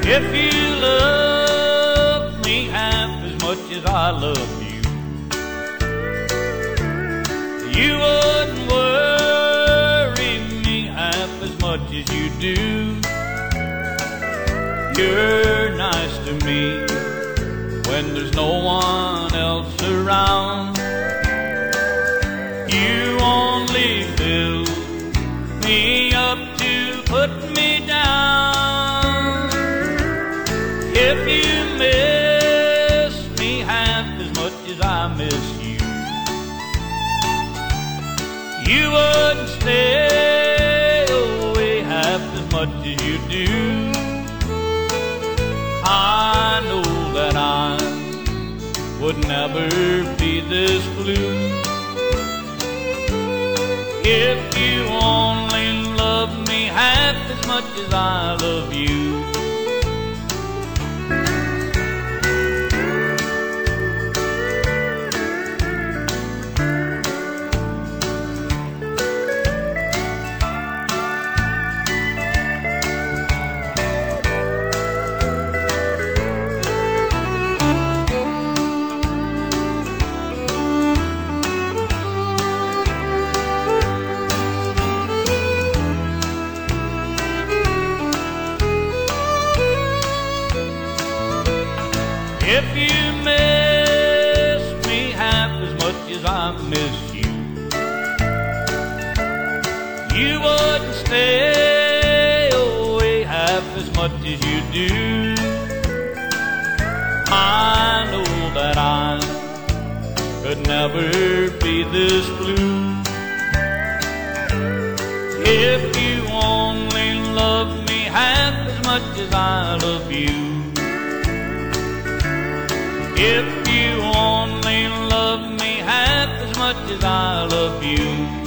If you love me half as much as I love you, you wouldn't worry me half as much as you do. You're nice to me when there's no one else around. You only fill me up to put me down. If you miss me half as much as I miss you, you wouldn't stay away half as much as you do. I know that I would never be this blue if you only loved me half as much as I love you. If you miss me half as much as I miss you, you wouldn't stay away half as much as you do. I know that I could never be this blue if you only loved me half as much as I love you. If you only love me half as much as I love you.